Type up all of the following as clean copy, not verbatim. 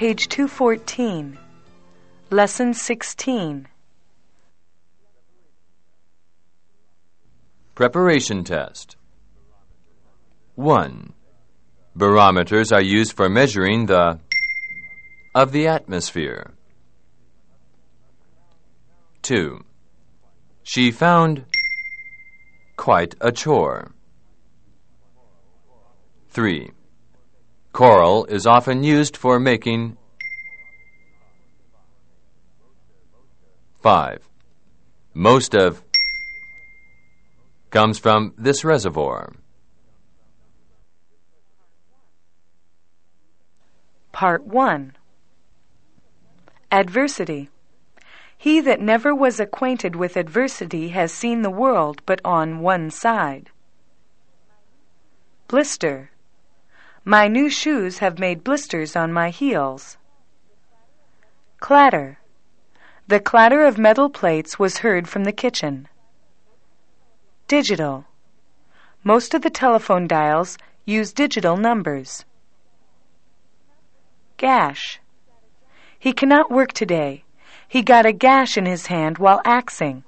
Page 214, Lesson 16. Preparation test. 1. Barometers are used for measuring the of the atmosphere. 2. She found quite a chore. 3. Coral is often used for making. 5. Most of comes from this reservoir. Part 1. Adversity. He that never was acquainted with adversity has seen the world but on one side. Blister. My new shoes have made blisters on my heels. Clatter. The clatter of metal plates was heard from the kitchen. Digital. Most of the telephone dials use digital numbers. Gash. He cannot work today. He got a gash in his hand while axing.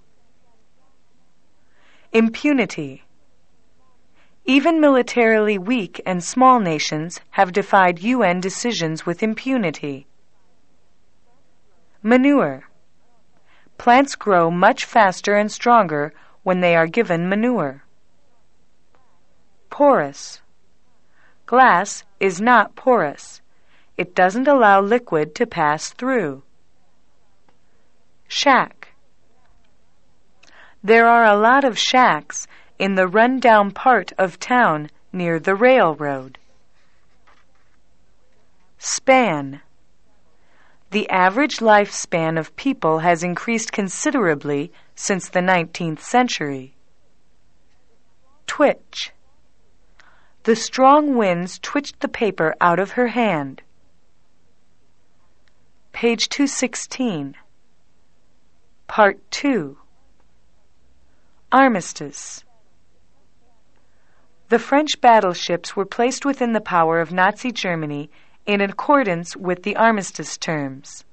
Impunity. Even militarily weak and small nations have defied UN decisions with impunity. Manure. Plants grow much faster and stronger when they are given manure. Porous. Glass is not porous. It doesn't allow liquid to pass through. Shack. There are a lot of shacks in the run-down part of town near the railroad. Span. The average lifespan of people has increased considerably since the 19th century. Twitch. The strong winds twitched the paper out of her hand. Page 216. Part 2. Armistice. The French battleships were placed within the power of Nazi Germany in accordance with the armistice terms.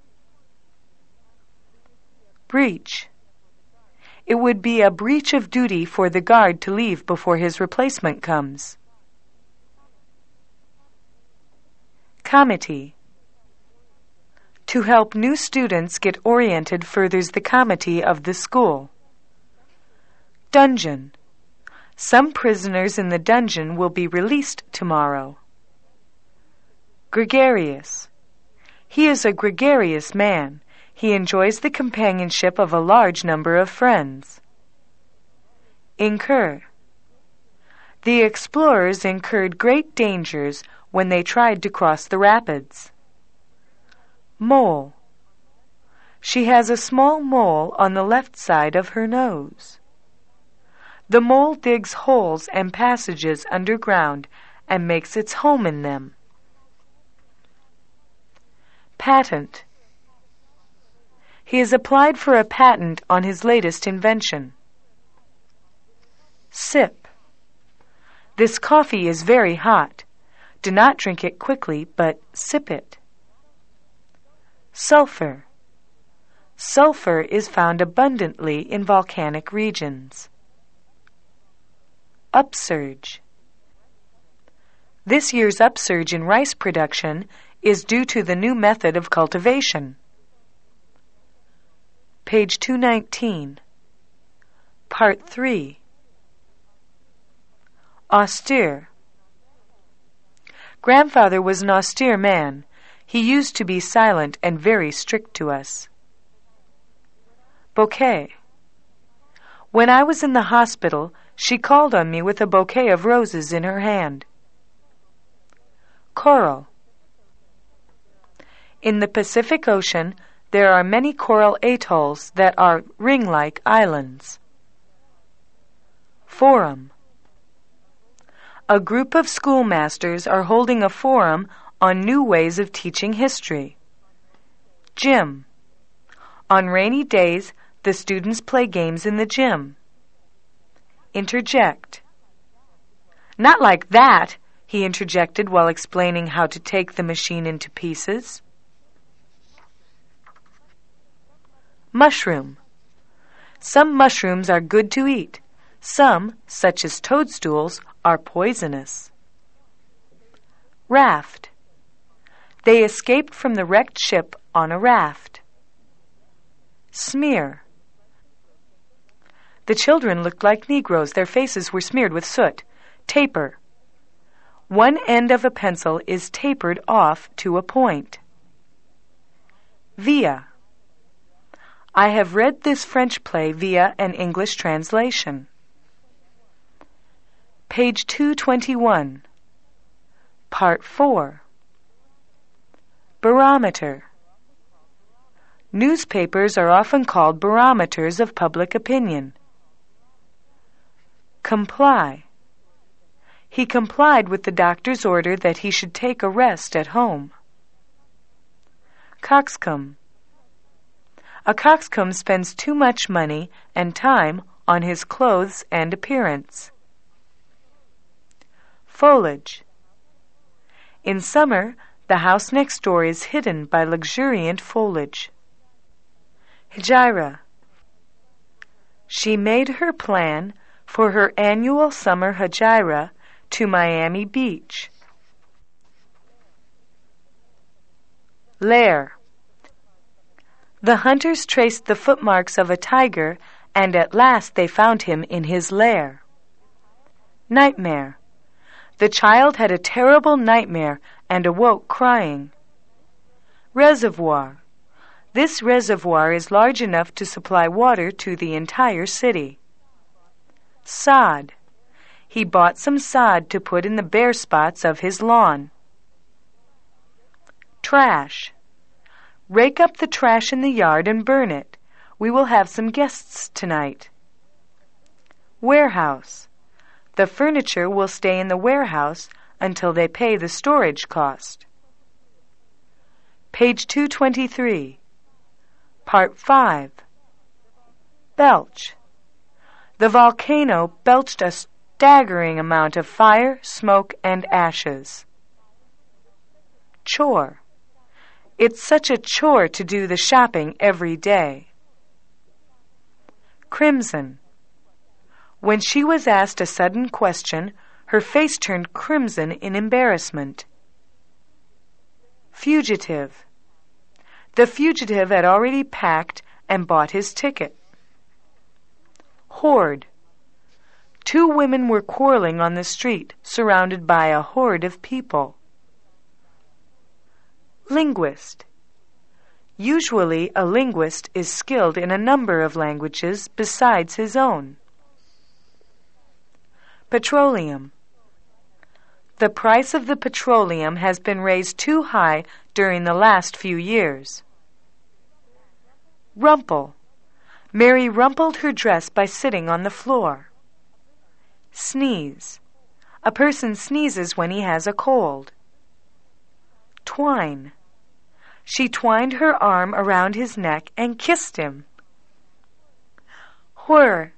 Breach. It would be a breach of duty for the guard to leave before his replacement comes. Comity. To help new students get oriented furthers the comity of the school. Dungeon. Some prisoners in the dungeon will be released tomorrow. Gregarious. He is a gregarious man. He enjoys the companionship of a large number of friends. Incur. The explorers incurred great dangers when they tried to cross the rapids. Mole. She has a small mole on the left side of her nose. The mole digs holes and passages underground and makes its home in them. Patent. He has applied for a patent on his latest invention. Sip. This coffee is very hot. Do not drink it quickly, but sip it. Sulfur. Sulfur is found abundantly in volcanic regions. Upsurge. This year's upsurge in rice production is due to the new method of cultivation. Page 219. Part 3. Austere. Grandfather was an austere man. He used to be silent and very strict to us. Bouquet. When I was in the hospital, she called on me with a bouquet of roses in her hand. Coral. In the Pacific Ocean, there are many coral atolls that are ring-like islands. Forum. A group of schoolmasters are holding a forum on new ways of teaching history. Gym. On rainy days, the students play games in the gym. Interject. Not like that, he interjected while explaining how to take the machine into pieces. Mushroom. Some mushrooms are good to eat. Some, such as toadstools, are poisonous. Raft. They escaped from the wrecked ship on a raft. Smear. The children looked like Negroes. Their faces were smeared with soot. Taper. One end of a pencil is tapered off to a point. Via. I have read this French play via an English translation. Page 221. Part 4. Barometer. Newspapers are often called barometers of public opinion. Comply. He complied with the doctor's order that he should take a rest at home. Coxcomb. A coxcomb spends too much money and time on his clothes and appearance. Foliage. In summer, the house next door is hidden by luxuriant foliage. Hijira. She made her plan for her annual summer hijira to Miami Beach. Lair. The hunters traced the footmarks of a tiger, and at last they found him in his lair. Nightmare. The child had a terrible nightmare and awoke crying. Reservoir. This reservoir is large enough to supply water to the entire city. Sod. He bought some sod to put in the bare spots of his lawn. Trash. Rake up the trash in the yard and burn it. We will have some guests tonight. Warehouse. The furniture will stay in the warehouse until they pay the storage cost. Page 223. Part 5. Belch. The volcano belched a staggering amount of fire, smoke, and ashes. Chore. It's such a chore to do the shopping every day. Crimson. When she was asked a sudden question, her face turned crimson in embarrassment. Fugitive. The fugitive had already packed and bought his ticket. Horde. Two women were quarreling on the street, surrounded by a horde of people. Linguist. Usually, a linguist is skilled in a number of languages besides his own. Petroleum. The price of the petroleum has been raised too high during the last few years. Rumple. Mary rumpled her dress by sitting on the floor. Sneeze. A person sneezes when he has a cold. Twine. She twined her arm around his neck and kissed him. Whir.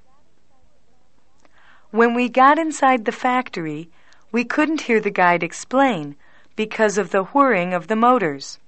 When we got inside the factory, we couldn't hear the guide explain because of the whirring of the motors.